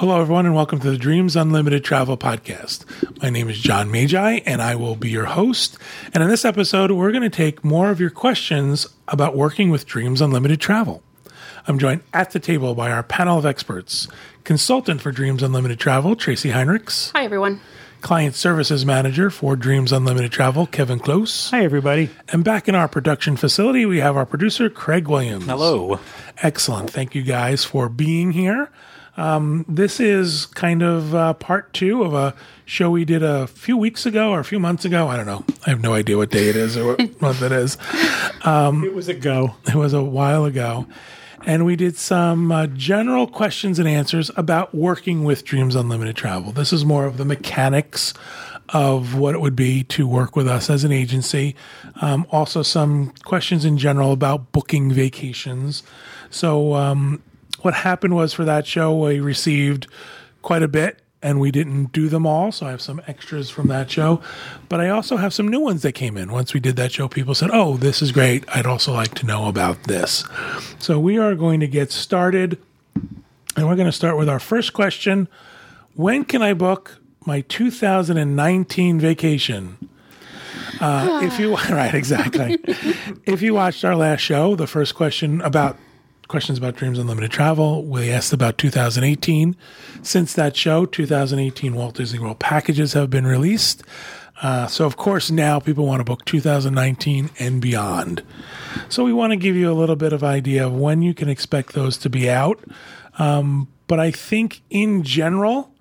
Hello, everyone, and welcome to the Dreams Unlimited Travel Podcast. My name is John Magi, and I will be your host. And in this episode, we're going to take more of your questions about working with Dreams Unlimited Travel. I'm joined at the table by our panel of experts. Consultant for Dreams Unlimited Travel, Tracy Heinrichs. Hi, everyone. Client Services Manager for Dreams Unlimited Travel, Kevin Close. Hi, everybody. And back in our production facility, we have our producer, Craig Williams. Hello. Excellent. Thank you guys for being here. This is kind of part two of a show we did a few weeks ago or a few months ago. I don't know. I have no idea what day it is or what month it is. It was a while ago. And we did some general questions and answers about working with Dreams Unlimited Travel. This is more of the mechanics of what it would be to work with us as an agency. Also some questions in general about booking vacations. So what happened was for that show, we received quite a bit and we didn't do them all. So I have some extras from that show, but I also have some new ones that came in. Once we did that show, people said, oh, this is great. I'd also like to know about this. So we are going to get started, and we're going to start with our first question. When can I book my 2019 vacation? Right, exactly. If you watched our last show, the first questions about Dreams Unlimited Travel, we asked about 2018. Since that show, 2018 Walt Disney World packages have been released. So, of course, now people want to book 2019 and beyond. So we want to give you a little bit of idea of when you can expect those to be out. But I think in general,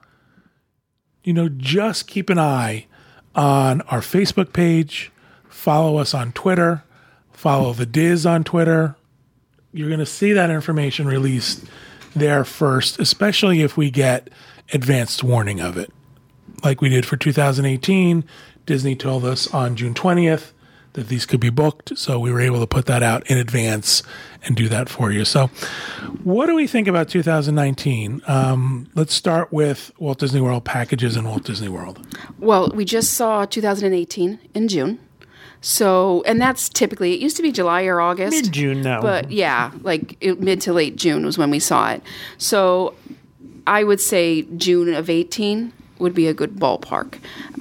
just keep an eye on our Facebook page, follow us on Twitter, follow the Diz on Twitter. You're going to see that information released there first, especially if we get advanced warning of it. Like we did for 2018, Disney told us on June 20th that these could be booked, so we were able to put that out in advance and do that for you. So what do we think about 2019? Let's start with Walt Disney World packages in Walt Disney World. Well, we just saw 2018 in June. So, and that's typically, it used to be July or August. Mid-June now. But yeah, mid to late June was when we saw it. So I would say June of 18 would be a good ballpark.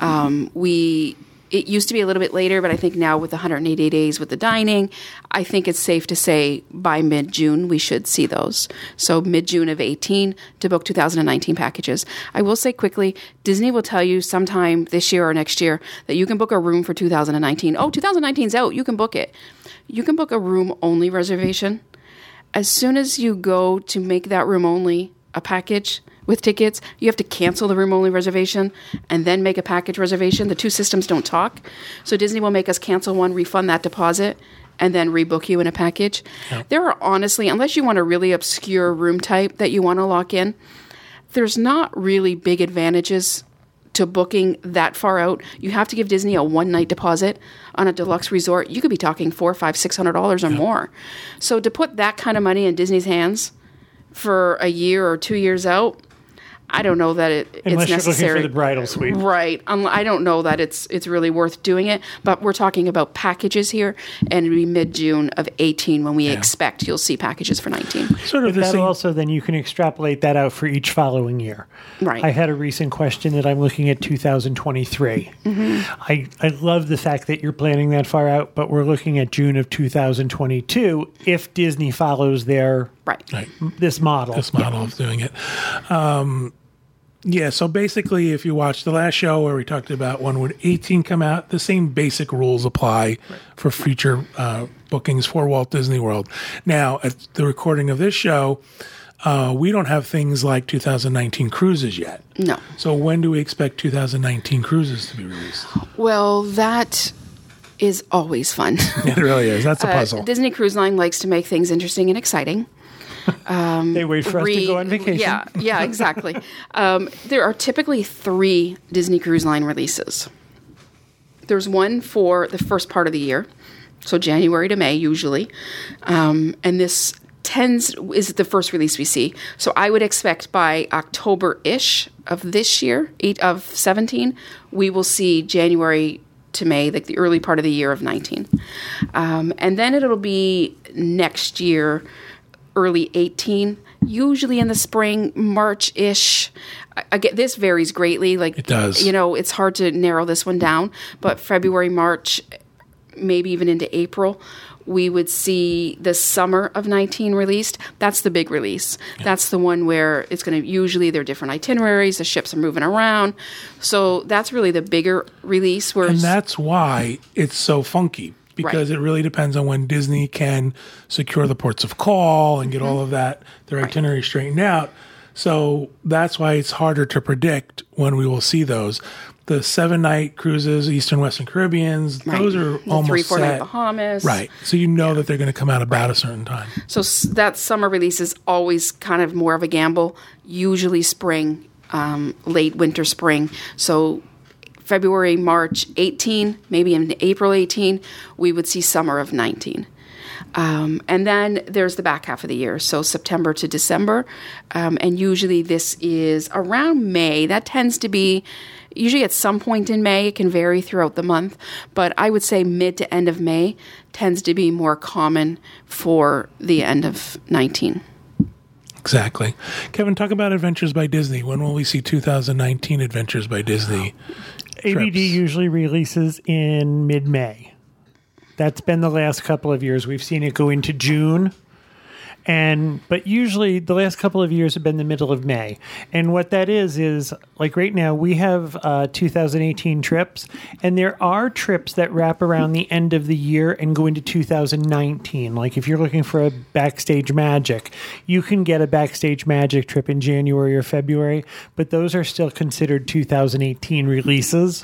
It used to be a little bit later, but I think now with the 180 days with the dining, I think it's safe to say by mid-June we should see those. So mid-June of 18 to book 2019 packages. I will say quickly, Disney will tell you sometime this year or next year that you can book a room for 2019. Oh, 2019's out. You can book it. You can book a room-only reservation. As soon as you go to make that room-only a package with tickets, you have to cancel the room-only reservation and then make a package reservation. The two systems don't talk. So Disney will make us cancel one, refund that deposit, and then rebook you in a package. Yep. There are honestly, unless you want a really obscure room type that you want to lock in, there's not really big advantages to booking that far out. You have to give Disney a one-night deposit on a deluxe resort. You could be talking $400, $500, $600 or more. So to put that kind of money in Disney's hands for a year or 2 years out, I don't know that it's necessary. Unless you're looking for the bridal suite. Right. I don't know that it's really worth doing it. But we're talking about packages here, and it'll be mid-June of 18 when we expect you'll see packages for 19. Sort of that also, then you can extrapolate that out for each following year. Right. I had a recent question that I'm looking at 2023. Mm-hmm. I love the fact that you're planning that far out, but we're looking at June of 2022 if Disney follows their this model of doing it. So basically, if you watch the last show where we talked about when would 18 come out, the same basic rules apply for future bookings for Walt Disney World. Now, at the recording of this show, we don't have things like 2019 cruises yet. No. So when do we expect 2019 cruises to be released? Well, that is always fun. It really is. That's a puzzle. Disney Cruise Line likes to make things interesting and exciting. They wait for us to go on vacation. Yeah, exactly. There are typically 3 Disney Cruise Line releases. There's one for the first part of the year, so January to May usually, and this is the first release we see. So I would expect by October-ish of this year, 17, we will see January to May, like the early part of the year of 19. And then it'll be next year, early 18, usually in the spring, March-ish. Again, this varies greatly. Like, it does. It's hard to narrow this one down, but February, March, maybe even into April, we would see the summer of 19 released. That's the big release. Yeah. That's the one where it's going to, usually there are different itineraries, the ships are moving around. So that's really the bigger release. And that's why it's so funky, because it really depends on when Disney can secure the ports of call and get all of that, their itinerary straightened out. So that's why it's harder to predict when we will see those. The 7-night cruises, Eastern Western Caribbeans, those are the almost 3-4 night Bahamas. Right. So that they're going to come out about a certain time. So that summer release is always kind of more of a gamble, usually spring, late winter, spring. So February, March 18, maybe in April 18, we would see summer of 19. And then there's the back half of the year, so September to December. And usually this is around May. That tends to be usually at some point in May. It can vary throughout the month, but I would say mid to end of May tends to be more common for the end of 19. Exactly. Kevin, talk about Adventures by Disney. When will we see 2019 Adventures by Disney trips? ABD usually releases in mid-May. That's been the last couple of years. We've seen it go into June. But usually the last couple of years have been the middle of May. And what that is like right now we have 2018 trips, and there are trips that wrap around the end of the year and go into 2019. Like if you're looking for a Backstage Magic, you can get a Backstage Magic trip in January or February, but those are still considered 2018 releases.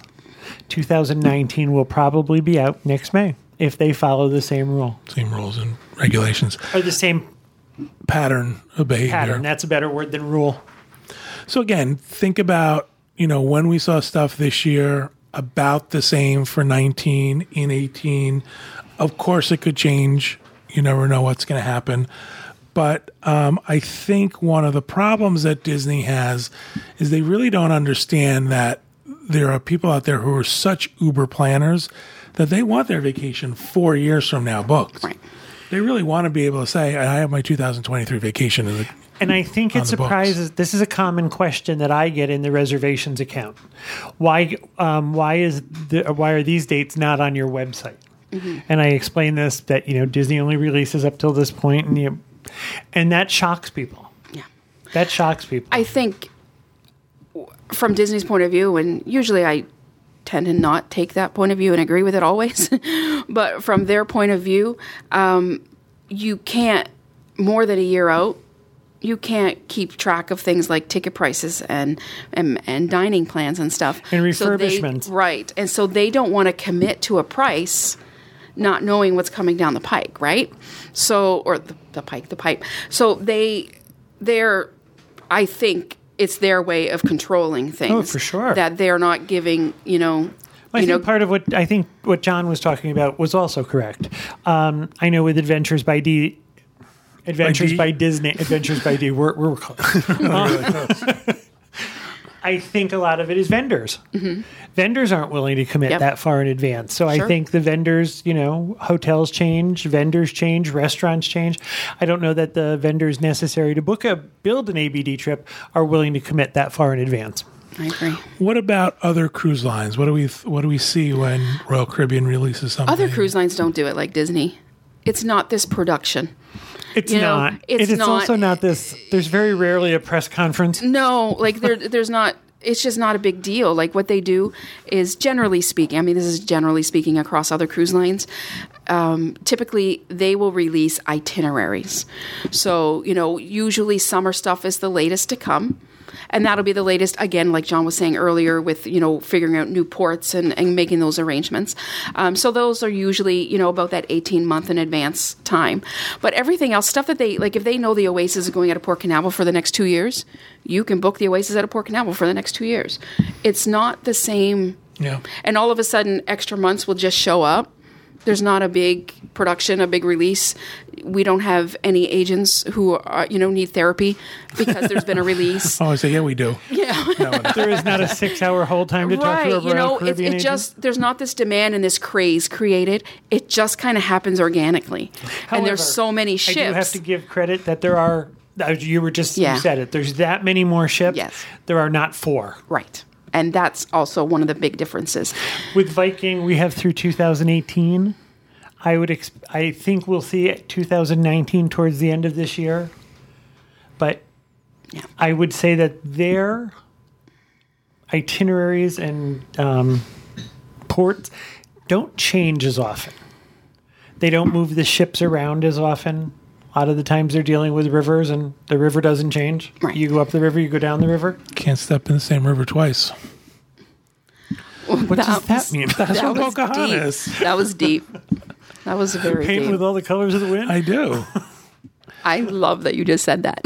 2019 will probably be out next May if they follow the same rule. Same rules and regulations. Or the same pattern of behavior. Pattern, that's a better word than rule. So again, think about, when we saw stuff this year about the same for 19 in 18. Of course it could change. You never know what's going to happen. But I think one of the problems that Disney has is they really don't understand that there are people out there who are such uber planners that they want their vacation 4 years from now booked. Right. They really want to be able to say, I have my 2023 vacation. And I think it surprises. This is a common question that I get in the reservations account. Why are these dates not on your website? Mm-hmm. And I explain this that Disney only releases up till this point, and that shocks people. Yeah, that shocks people. I think from Disney's point of view, and usually I tend to not take that point of view and agree with it always. But from their point of view, you can't, more than a year out, you can't keep track of things like ticket prices and dining plans and stuff. And refurbishments. Right. And so they don't want to commit to a price not knowing what's coming down the pike, right? So, or the pipe. So they're, I think, it's their way of controlling things. Oh, for sure. That they're not giving, I think part of what John was talking about was also correct. I know with Adventures by Disney, we're close. Really close. I think a lot of it is vendors. Mm-hmm. Vendors aren't willing to commit that far in advance. So Sure. I think the vendors, hotels change, vendors change, restaurants change. I don't know that the vendors necessary to build an ABD trip are willing to commit that far in advance. I agree. What about other cruise lines? What do we see when Royal Caribbean releases something? Other cruise lines don't do it like Disney. It's not this production. It's not. It's also not this. There's very rarely a press conference. No, like there's not. It's just not a big deal. Like what they do is, generally speaking, I mean, this is generally speaking across other cruise lines, typically they will release itineraries. So, usually summer stuff is the latest to come. And that'll be the latest, again, like John was saying earlier, with, figuring out new ports and making those arrangements. So those are usually, about that 18-month in advance time. But everything else, stuff that they, like if they know the Oasis is going out of Port Canaveral for the next 2 years, you can book the Oasis out of Port Canaveral for the next 2 years. It's not the same. Yeah. And all of a sudden, extra months will just show up. There's not a big production, a big release. We don't have any agents who are, need therapy because there's been a release. Oh, I say, yeah, we do. Yeah. There is not a 6-hour hold time to talk to a Royal Caribbean agent. Just, there's not this demand and this craze created. It just kind of happens organically. However, and there's so many ships. I do have to give credit that there are You were just, Yeah. you said it. There's that many more ships. Yes. There are not 4. Right. And that's also one of the big differences. With Viking, we have through 2018. I think we'll see it 2019 towards the end of this year. But Yeah. I would say that their itineraries and ports don't change as often. They don't move the ships around as often. A lot of the times they're dealing with rivers and the river doesn't change. Right. You go up the river, you go down the river. Can't step in the same river twice. What does that mean? That's That what was Pocahontas. deep. That was deep. That was very Paint deep. with all the colors of the wind? I do. I love that you just said that.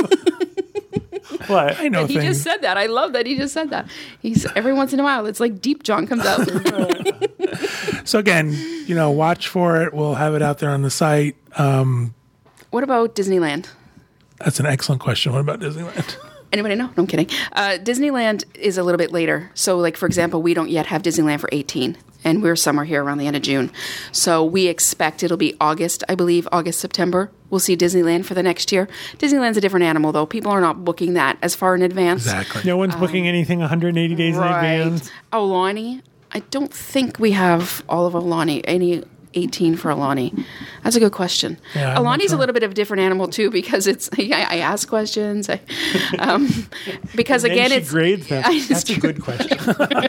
What? I know He things. just said that. I love that he just said that. He's every once in a while, it's like Deep John comes out. So again, watch for it. We'll have it out there on the site. What about Disneyland? That's an excellent question. What about Disneyland? Anybody know? No, I'm kidding. Disneyland is a little bit later. So, like, for example, we don't yet have Disneyland for 18, and we're somewhere here around the end of June. So we expect it'll be August, I believe, August, September. We'll see Disneyland for the next year. Disneyland's a different animal, though. People are not booking that as far in advance. Exactly. No one's booking anything 180 days in advance. Aulani, I don't think we have all of Aulani, any 18 for Aulani. That's a good question. Yeah, I'm not Aulani's sure. a little bit of a different animal, too, because it's, I ask questions. Because, And again, then she it's... grades them. It's That's a true. good question.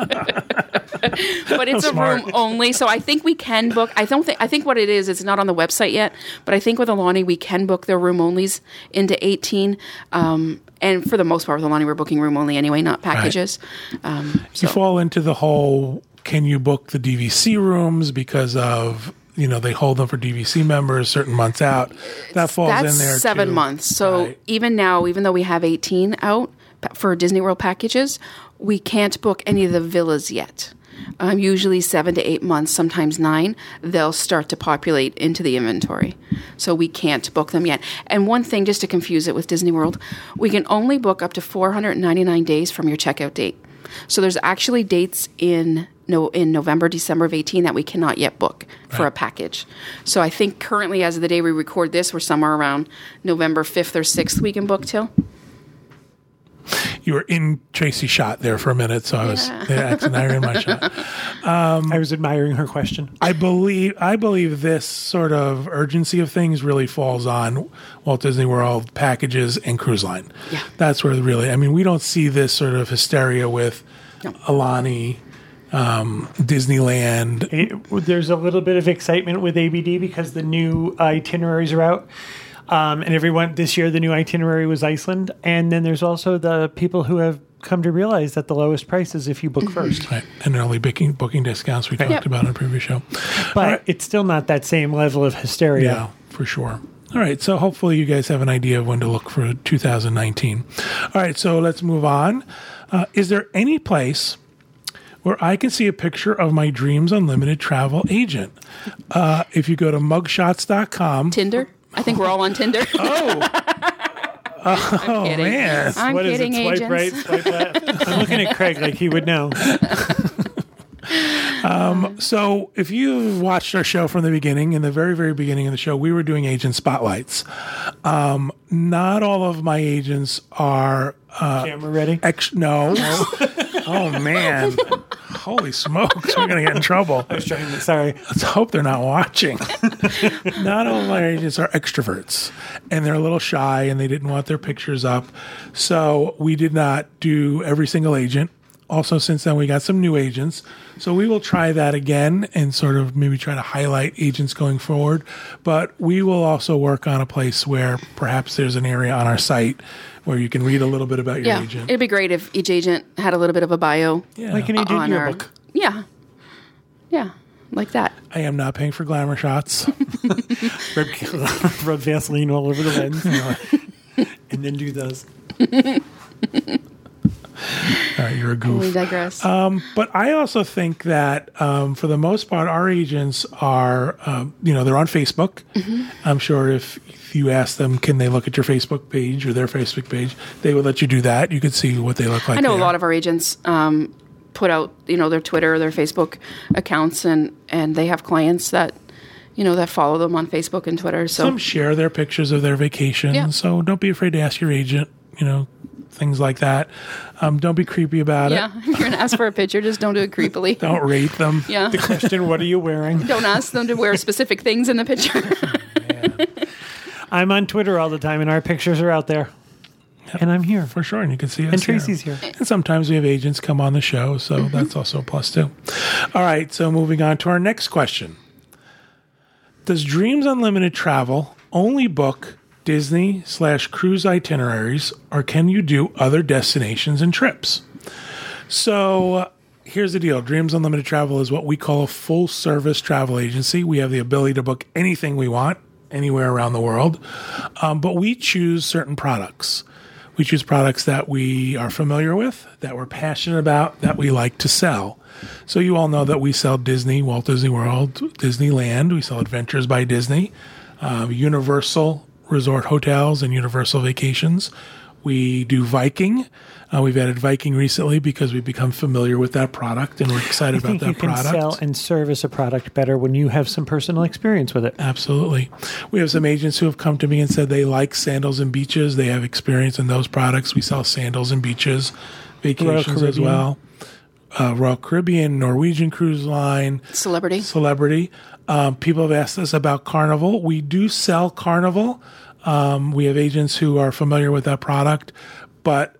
But it's a Smart. room only, so I think we can book. I think what it is, it's not on the website yet, but I think with Aulani we can book their room onlys into 18. And for the most part with Aulani we're booking room only anyway, not packages. You fall into the whole, can you book the DVC rooms because of, they hold them for DVC members certain months out. That falls That's in there 7 too. months. So Right. even now, even though we have 18 out for Disney World packages, we can't book any of the villas yet. Usually 7 to 8 months, sometimes 9, they'll start to populate into the inventory. So we can't book them yet. And one thing, just to confuse it with Disney World, we can only book up to 499 days from your checkout date. So there's actually dates in November, December of 18 that we cannot yet book for a package. So I think currently, as of the day we record this, we're somewhere around November 5th or 6th we can book till. You were in Tracy's shot there for a minute, so I was in my shot. I was admiring her question. I believe this sort of urgency of things really falls on Walt Disney World packages and cruise line. Yeah. That's where we don't see this sort of hysteria with Aulani, Disneyland. There's a little bit of excitement with ABD because the new itineraries are out. And everyone this year, the new itinerary was Iceland. And then there's also the people who have come to realize that the lowest price is if you book first. Right. And early booking discounts we talked about in a previous show. But it's still not that same level of hysteria. Yeah, for sure. All right, so hopefully you guys have an idea of when to look for 2019. All right, so let's move on. Is there any place where I can see a picture of my Dreams Unlimited travel agent? If you go to mugshots.com. Tinder? I think we're all on Tinder. Oh, kidding. man. I'm What is kidding, it? Swipe agents. right, swipe left. I'm looking at Craig like he would know. So if you watched our show from the beginning, in the very, very beginning of the show, we were doing agent spotlights. Not all of my agents are Camera ready? no. Oh, man. Holy smokes. We're going to get in trouble. I was trying to, sorry. Let's hope they're not watching. Not all of my agents are extroverts, and they're a little shy, and they didn't want their pictures up. So we did not do every single agent. Also, since then, we got some new agents. So we will try that again and sort of maybe try to highlight agents going forward. But we will also work on a place where perhaps there's an area on our site where you can read a little bit about your Yeah, agent. it'd be great if each agent had a little bit of a bio. Yeah. Like an agent on our- yearbook. Yeah. Yeah, like that. I am not paying for glamour shots. Rub Vaseline all over the lens. And then do those. All right, you're a goof. We digress. But I also think that for the most part, our agents are, they're on Facebook. Mm-hmm. I'm sure if you ask them, can they look at your Facebook page or their Facebook page, they would let you do that. You could see what they look like. I know there. a lot of our agents put out, their Twitter or their Facebook accounts, and they have clients that, that follow them on Facebook and Twitter. So some share their pictures of their vacation. Yeah. So don't be afraid to ask your agent, things like that. Don't be creepy about it. if you're going to ask for a picture, just don't do it creepily. Don't rate them. Yeah. The question, what are you wearing? Don't ask them to wear specific things in the picture. I'm on Twitter all the time, and our pictures are out there. Yep. And I'm here. For sure, and you can see us. And Tracy's here. And sometimes we have agents come on the show, so that's also a plus too. All right, so moving on to our next question. Does Dreams Unlimited Travel only book Disney/cruise itineraries, or can you do other destinations and trips? So here's the deal. Dreams Unlimited Travel is what we call a full-service travel agency. We have the ability to book anything we want, anywhere around the world, but we choose certain products. We choose products that we are familiar with, that we're passionate about, that we like to sell. So you all know that we sell Disney, Walt Disney World, Disneyland. We sell Adventures by Disney, Universal Resort Hotels, and Universal Vacations. We do Viking. We've added Viking recently because we've become familiar with that product, and we're excited about that product. You can sell and service a product better when you have some personal experience with it. Absolutely. We have some agents who have come to me and said they like Sandals and Beaches. They have experience in those products. We sell Sandals and Beaches vacations as well. Royal Caribbean, Norwegian Cruise Line. Celebrity. People have asked us about Carnival. We do sell Carnival. We have agents who are familiar with that product, but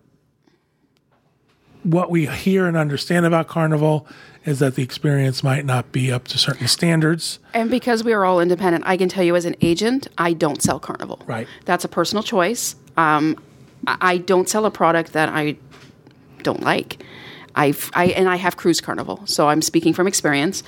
what we hear and understand about Carnival is that the experience might not be up to certain standards. And because we are all independent, I can tell you as an agent, I don't sell Carnival. Right. That's a personal choice. I don't sell a product that I don't like. I have cruised Carnival, so I'm speaking from experience.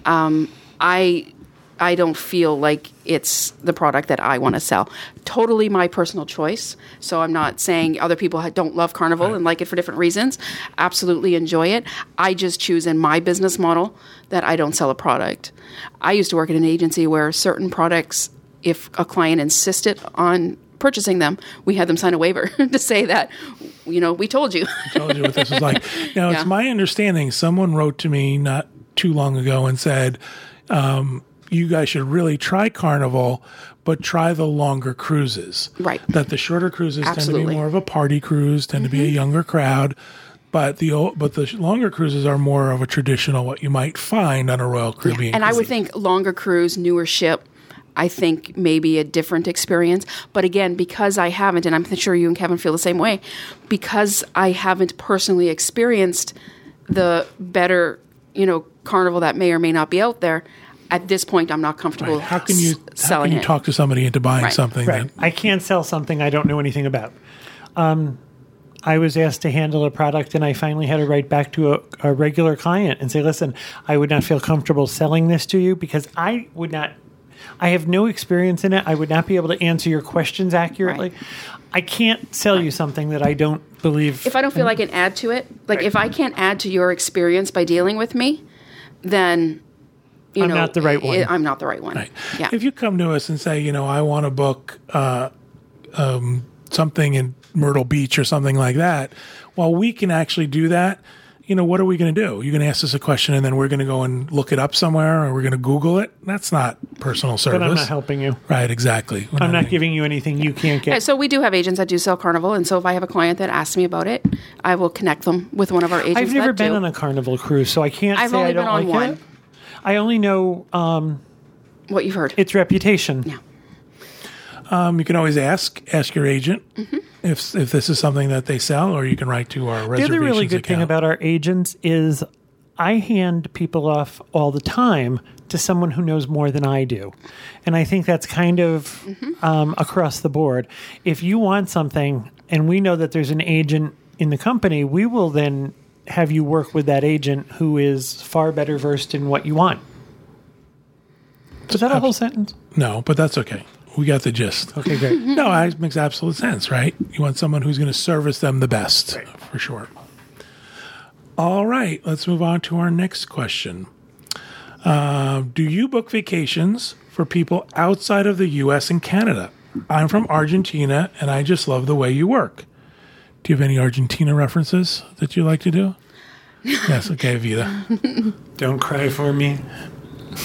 I don't feel like it's the product that I want to sell. Totally my personal choice. So I'm not saying other people don't love Carnival and like it for different reasons. Absolutely enjoy it. I just choose in my business model that I don't sell a product. I used to work at an agency where certain products, if a client insisted on purchasing them, we had them sign a waiver to say that, we told you. I told you what this was like. Now, It's my understanding, someone wrote to me not too long ago and said, you guys should really try Carnival, but try the longer cruises. Right. That the shorter cruises Absolutely. tend to be more of a party cruise, tend to be a younger crowd, but the longer cruises are more of a traditional, what you might find on a Royal Caribbean. And cruise. I would think longer cruise, newer ship, I think maybe a different experience. But again, because I haven't, and I'm sure you and Kevin feel the same way, because I haven't personally experienced the better, Carnival that may or may not be out there, at this point, I'm not comfortable How can you selling it. talk to somebody into buying something? Right. That, I can't sell something I don't know anything about. I was asked to handle a product, and I finally had to write back to a regular client and say, listen, I would not feel comfortable selling this to you because I have no experience in it. I would not be able to answer your questions accurately. Right. I can't sell you something that I don't believe. If I don't feel I can add to it, if I can't add to your experience by dealing with me, then I'm not the right one. I'm not the right one. Right. Yeah. If you come to us and say, I want to book something in Myrtle Beach or something like that, well, we can actually do that. What are we going to do? You're going to ask us a question and then we're going to go and look it up somewhere or we're going to Google it? That's not personal service. But I'm not helping you. Right, exactly. I'm not giving you anything you can't get. So we do have agents that do sell Carnival, and so if I have a client that asks me about it, I will connect them with one of our agents. I've never been on a Carnival cruise, so I can't I've say only I don't been on like one. it. I only know what you've heard. Its reputation. Yeah. You can always ask your agent if this is something that they sell, or you can write to our reservations The other really good thing about our agents is I hand people off all the time to someone who knows more than I do. And I think that's kind of across the board. If you want something and we know that there's an agent in the company, we will then have you work with that agent who is far better versed in what you want. Was that a whole sentence? No, but that's okay. We got the gist. Okay, great. No, it makes absolute sense, right? You want someone who's going to service them the best, for sure. All right, let's move on to our next question. Do you book vacations for people outside of the U.S. and Canada? I'm from Argentina, and I just love the way you work. Do you have any Argentina references that you like to do? Yes, okay, Vida. Don't cry for me.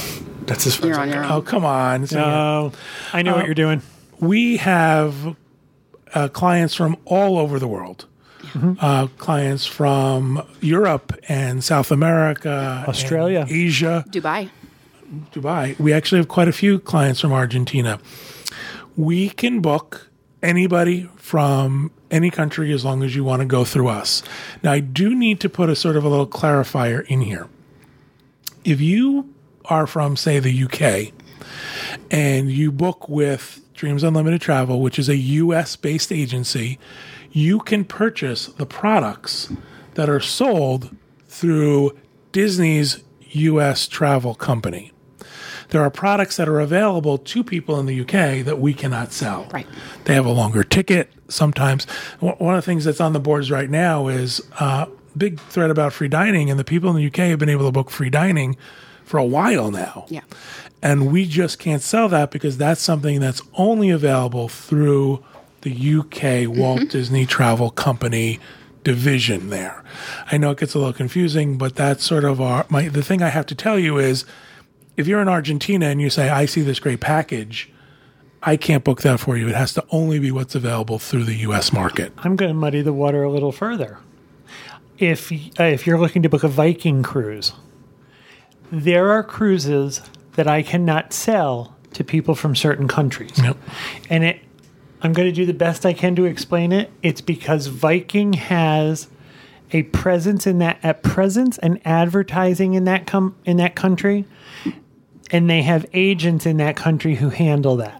That's as far You're as on your own. Oh, come on. No, I know what you're doing. We have clients from all over the world. Clients from Europe and South America, Australia, and Asia, Dubai. We actually have quite a few clients from Argentina. We can book anybody from any country as long as you want to go through us. Now, I do need to put a sort of a little clarifier in here. If you are from, say, the UK, and you book with Dreams Unlimited Travel, which is a US-based agency, you can purchase the products that are sold through Disney's US travel company. There are products that are available to people in the UK that we cannot sell. Right. They have a longer ticket sometimes. One of the things that's on the boards right now is a big thread about free dining, and the people in the UK have been able to book free dining for a while now. Yeah. And we just can't sell that because that's something that's only available through the UK Walt Disney Travel Company division there. I know it gets a little confusing, but that's sort of the thing I have to tell you is if you're in Argentina and you say, I see this great package, I can't book that for you. It has to only be what's available through the US market. I'm going to muddy the water a little further. If you're looking to book a Viking cruise, there are cruises that I cannot sell to people from certain countries. Yep. And I'm going to do the best I can to explain it. It's because Viking has a presence and advertising in that country, and they have agents in that country who handle that.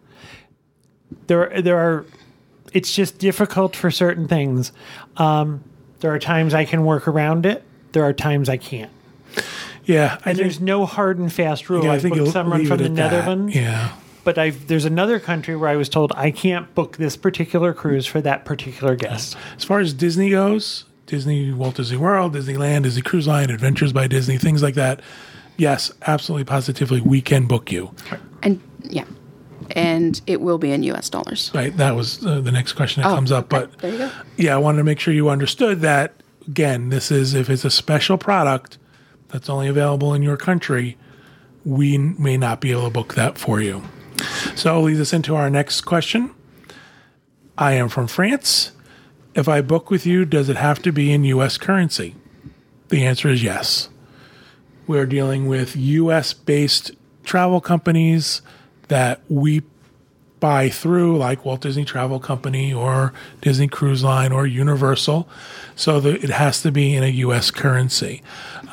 There are. It's just difficult for certain things. There are times I can work around it. There are times I can't. Yeah, There's no hard and fast rule. Yeah, I I've think booked you'll someone leave from it the at that. Netherlands. Yeah. But there's another country where I was told I can't book this particular cruise for that particular guest. As far as Disney goes, Disney, Walt Disney World, Disneyland, Disney Cruise Line, Adventures by Disney, things like that. Yes, absolutely, positively, we can book you. And yeah. And it will be in US dollars. Right. That was the next question that comes up. Okay. But There you go. yeah, I wanted to make sure you understood that, again, this is if it's a special product that's only available in your country, we may not be able to book that for you. So leads us into our next question. I am from France. If I book with you, does it have to be in U.S. currency? The answer is yes. We're dealing with U.S.-based travel companies that we buy through, like Walt Disney Travel Company or Disney Cruise Line or Universal, so that it has to be in a U.S. currency.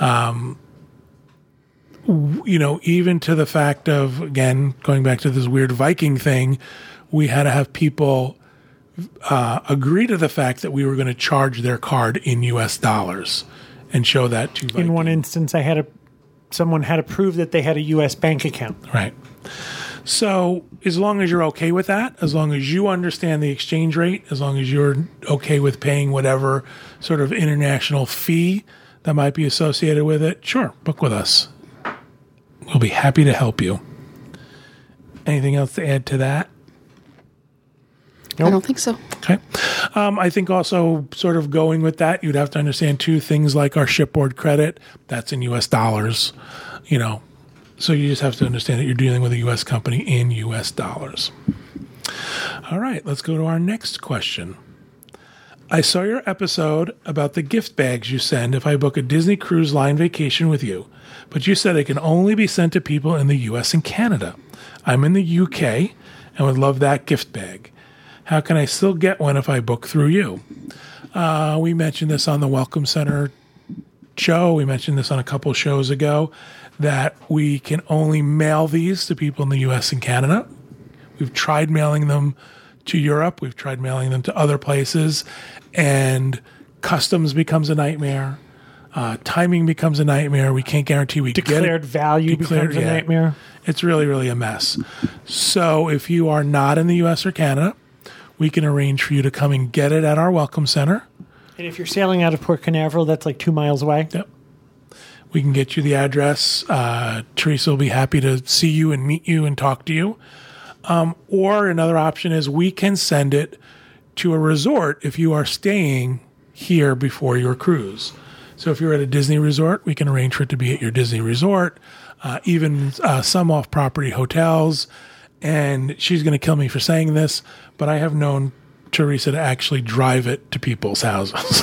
Even to the fact of, again, going back to this weird Viking thing, we had to have people agree to the fact that we were going to charge their card in U.S. dollars and show that to Viking. In one instance, someone had to prove that they had a U.S. bank account. Right. So as long as you're okay with that, as long as you understand the exchange rate, as long as you're okay with paying whatever sort of international fee that might be associated with it, sure, book with us. We'll be happy to help you. Anything else to add to that? Nope. I don't think so. Okay. I think also sort of going with that, you'd have to understand two things like our shipboard credit, that's in U.S. dollars, So you just have to understand that you're dealing with a U.S. company in U.S. dollars. All right, let's go to our next question. I saw your episode about the gift bags you send if I book a Disney Cruise Line vacation with you, but you said it can only be sent to people in the U.S. and Canada. I'm in the U.K. and would love that gift bag. How can I still get one if I book through you? We mentioned this on the Welcome Center show. We mentioned this on a couple shows ago, that we can only mail these to people in the U.S. and Canada. We've tried mailing them to Europe. We've tried mailing them to other places, and customs becomes a nightmare. Timing becomes a nightmare. We can't guarantee we Declared get it. value becomes a nightmare. It's really, really a mess. So if you are not in the U.S. or Canada, we can arrange for you to come and get it at our Welcome Center. And if you're sailing out of Port Canaveral, that's like 2 miles away. Yep. We can get you the address. Teresa will be happy to see you and meet you and talk to you. Or another option is we can send it to a resort if you are staying here before your cruise. So if you're at a Disney resort, we can arrange for it to be at your Disney resort. even some off-property hotels. And she's going to kill me for saying this, but I have known Teresa to actually drive it to people's houses.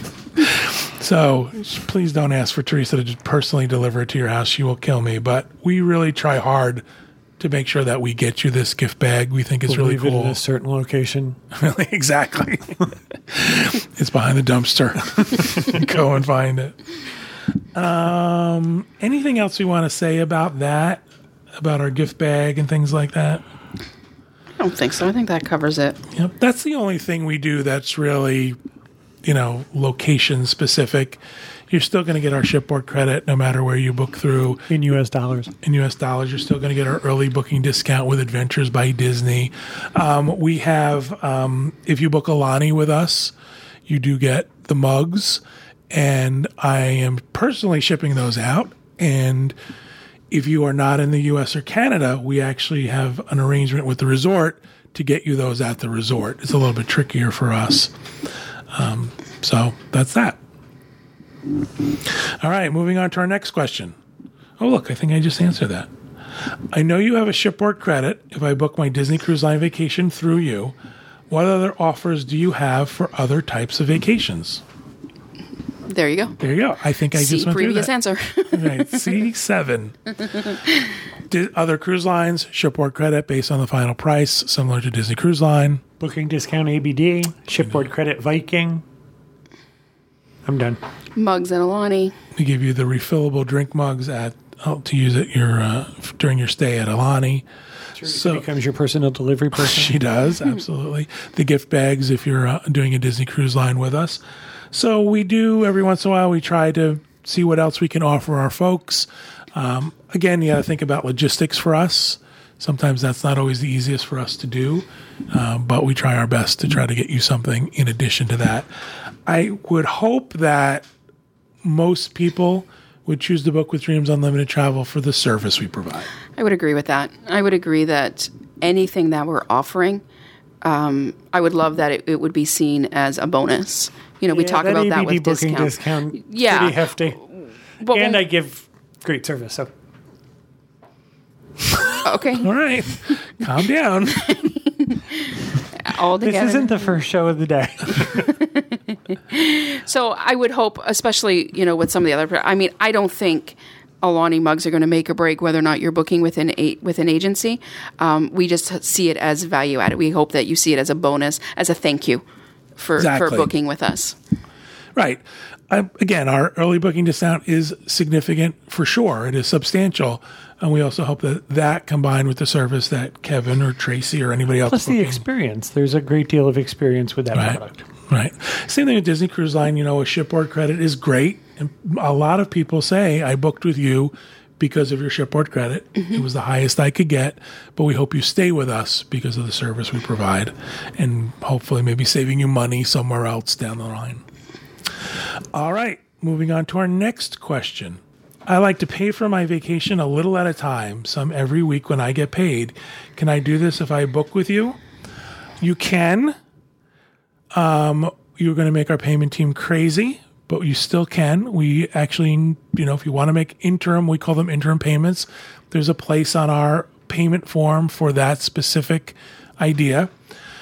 So please don't ask for Teresa to just personally deliver it to your house. She will kill me. But we really try hard to make sure that we get you this gift bag. We think it's really cool. Leave it in a certain location. Exactly. It's behind the dumpster. Go and find it. Anything else we want to say about that? About our gift bag and things like that? I don't think so. I think that covers it. Yep. That's the only thing we do that's really, location specific. You're still going to get our shipboard credit no matter where you book through. In U.S. dollars. In U.S. dollars. You're still going to get our early booking discount with Adventures by Disney. We have, if you book Aulani with us, you do get the mugs. And I am personally shipping those out. And if you are not in the U.S. or Canada, we actually have an arrangement with the resort to get you those at the resort. It's a little bit trickier for us. So that's that. All right, moving on to our next question. Oh, look, I think I just answered that. I know you have a shipboard credit if I book my Disney Cruise Line vacation through you. What other offers do you have for other types of vacations? There you go. There you go. I think I just went through that. Previous answer. Right. C7. Other cruise lines, shipboard credit based on the final price, similar to Disney Cruise Line. Booking discount ABD, shipboard credit Viking. I'm done. Mugs at Aulani. We give you the refillable drink mugs to use at your during your stay at Aulani. So becomes your personal delivery person. She does, absolutely. The gift bags if you're doing a Disney Cruise Line with us. So we do, every once in a while, we try to see what else we can offer our folks. Again, you got to think about logistics for us. Sometimes that's not always the easiest for us to do, but we try our best to try to get you something in addition to that. I would hope that most people would choose to book with Dreams Unlimited Travel for the service we provide. I would agree with that. I would agree that anything that we're offering, I would love that it would be seen as a bonus. We talk about that with booking discount. Pretty hefty. But and I give great service. So. Okay. All right. Calm down. All together. This isn't the first show of the day. So I would hope, especially, with some of the other, I don't think Aulani mugs are going to make or break whether or not you're booking with an agency. We just see it as value added. We hope that you see it as a bonus, as a thank you for booking with us. Right. Again, our early booking discount is significant for sure. It is substantial. And we also hope that combined with the service that Kevin or Tracy or anybody else. Plus the experience. There's a great deal of experience with that product. Right. Same thing with Disney Cruise Line. A shipboard credit is great. And a lot of people say, I booked with you because of your shipboard credit. Mm-hmm. It was the highest I could get. But we hope you stay with us because of the service we provide. And hopefully maybe saving you money somewhere else down the line. All right. Moving on to our next question. I like to pay for my vacation a little at a time, some every week when I get paid. Can I do this if I book with you? You can. You're going to make our payment team crazy, but you still can. We actually, if you want to make interim, we call them interim payments. There's a place on our payment form for that specific idea.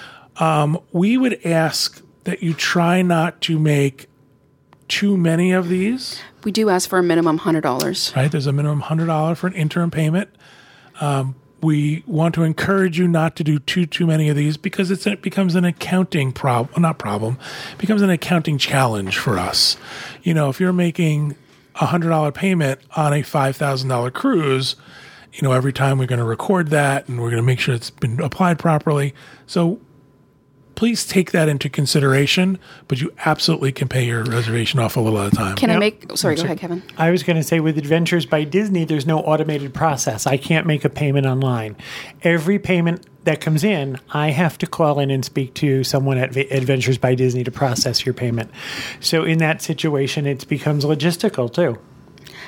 We would ask that you try not to make too many of these. We do ask for a minimum $100. Right. There's a minimum $100 for an interim payment. We want to encourage you not to do too many of these because it becomes an accounting it becomes an accounting challenge for us. If you're making a $100 payment on a $5,000 cruise, every time we're going to record that and we're going to make sure it's been applied properly. So please take that into consideration, but you absolutely can pay your reservation off a little at a time. Can I make... Sorry, go ahead, Kevin. I was going to say with Adventures by Disney, there's no automated process. I can't make a payment online. Every payment that comes in, I have to call in and speak to someone at Adventures by Disney to process your payment. So in that situation, it becomes logistical too.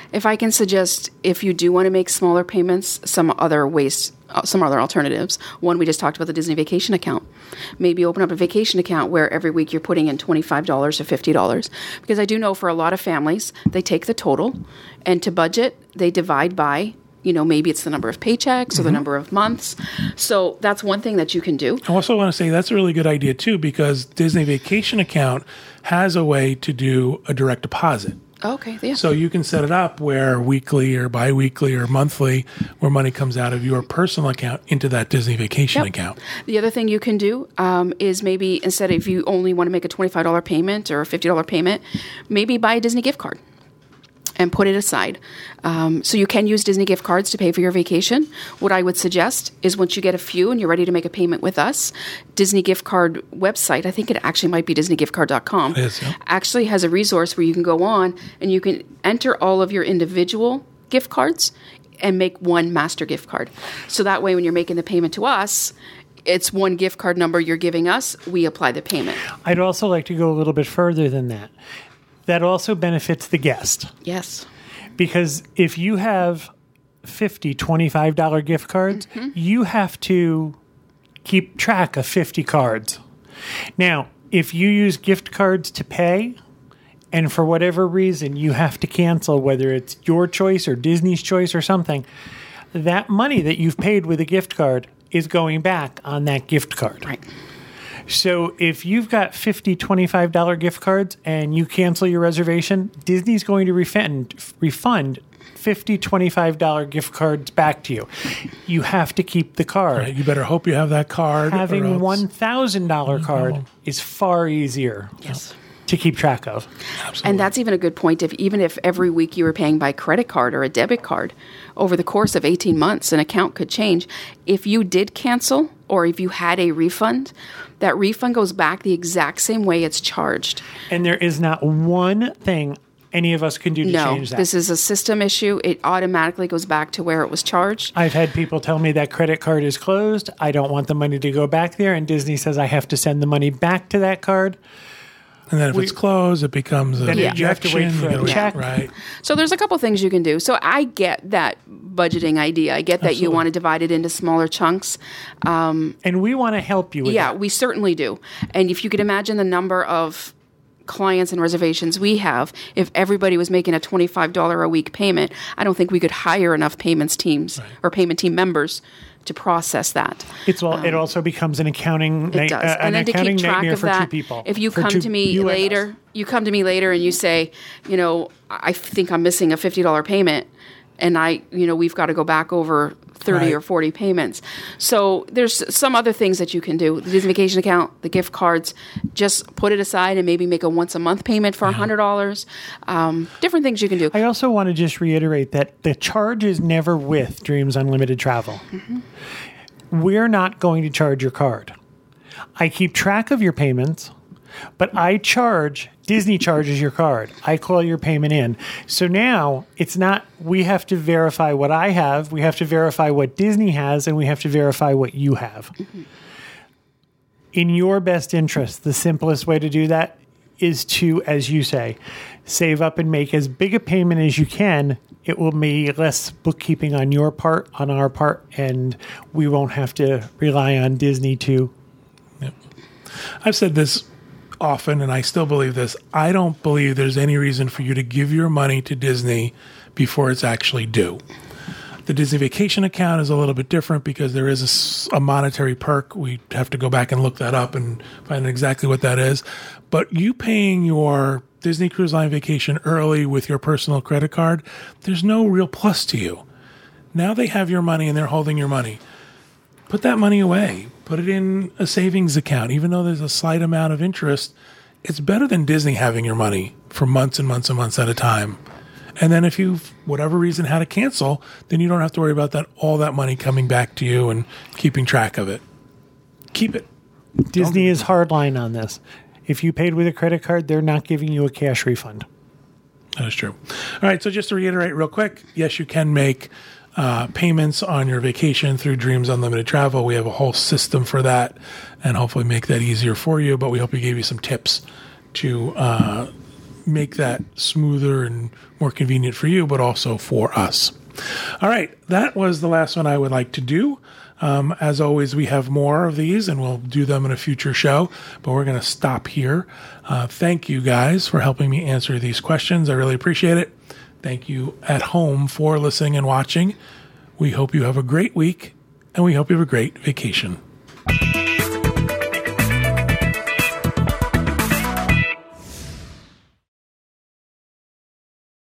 If I can suggest, if you do want to make smaller payments, some other alternatives. One, we just talked about the Disney vacation account. Maybe open up a vacation account where every week you're putting in $25 or $50. Because I do know for a lot of families, they take the total, and to budget, they divide by, maybe it's the number of paychecks or the number of months. So that's one thing that you can do. I also want to say that's a really good idea too, because Disney vacation account has a way to do a direct deposit. Okay, yeah. So you can set it up where weekly or biweekly or monthly, where money comes out of your personal account into that Disney vacation account. The other thing you can do is maybe instead, if you only want to make a $25 payment or a $50 payment, maybe buy a Disney gift card and put it aside. So you can use Disney gift cards to pay for your vacation. What I would suggest is once you get a few and you're ready to make a payment with us, Disney gift card website, I think it actually might be disneygiftcard.com, actually has a resource where you can go on and you can enter all of your individual gift cards and make one master gift card. So that way when you're making the payment to us, it's one gift card number you're giving us, we apply the payment. I'd also like to go a little bit further than that. That also benefits the guest. Yes. Because if you have $50, $25 gift cards, you have to keep track of 50 cards. Now, if you use gift cards to pay, and for whatever reason you have to cancel, whether it's your choice or Disney's choice or something, that money that you've paid with a gift card is going back on that gift card. Right. So if you've got $50, $25 gift cards and you cancel your reservation, Disney's going to refund $50, $25 gift cards back to you. You have to keep the card. Right, you better hope you have that card. Having a $1,000 card is far easier to keep track of. Absolutely. And that's even a good point. Even if every week you were paying by credit card or a debit card, over the course of 18 months, an account could change. If you did cancel or if you had a refund, that refund goes back the exact same way it's charged. And there is not one thing any of us can do to change that. No, this is a system issue. It automatically goes back to where it was charged. I've had people tell me that credit card is closed. I don't want the money to go back there. And Disney says I have to send the money back to that card. And then if it's closed, it becomes a you have to wait for a check. Right. So there's a couple things you can do. So I get that budgeting idea. I get that you want to divide it into smaller chunks. And we want to help you with that. Yeah, we certainly do. And if you could imagine the number of clients and reservations we have, if everybody was making a $25 a week payment, I don't think we could hire enough payments teams or payment team members to process that. It also becomes an accounting it does. And then to keep track of that, 2 people. If you come to me later, and you say, I think I'm missing a $50 payment, and we've got to go back over 30 or 40 payments. So there's some other things that you can do. The Disney vacation account, the gift cards, just put it aside and maybe make a once a month payment for $100. Different things you can do. I also want to just reiterate that the charge is never with Dreams Unlimited Travel. We're not going to charge your card. I keep track of your payments, but Disney charges your card. I call your payment in. So now it's not, we have to verify what I have, we have to verify what Disney has, and we have to verify what you have. In your best interest, the simplest way to do that is to, as you say, save up and make as big a payment as you can. It will be less bookkeeping on your part, on our part, and we won't have to rely on Disney to. Yep. I've said this often, and I still believe this. I don't believe there's any reason for you to give your money to Disney before it's actually due. The Disney vacation account is a little bit different because there is a monetary perk. We have to go back and look that up and find exactly what that is. But you paying your Disney Cruise Line vacation early with your personal credit card, there's no real plus to you. Now they have your money and they're holding your money. Put that money away. Put it in a savings account. Even though there's a slight amount of interest, it's better than Disney having your money for months and months and months at a time. And then if you, whatever reason, had to cancel, then you don't have to worry about all that money coming back to you and keeping track of it. Keep it. Disney is hardline on this. If you paid with a credit card, they're not giving you a cash refund. That is true. All right, so just to reiterate real quick, yes, you can make payments on your vacation through Dreams Unlimited Travel. We have a whole system for that and hopefully make that easier for you, but we hope we gave you some tips to make that smoother and more convenient for you, but also for us. All right, that was the last one I would like to do. As always, we have more of these, and we'll do them in a future show, but we're going to stop here. Thank you guys for helping me answer these questions. I really appreciate it. Thank you at home for listening and watching. We hope you have a great week, and we hope you have a great vacation.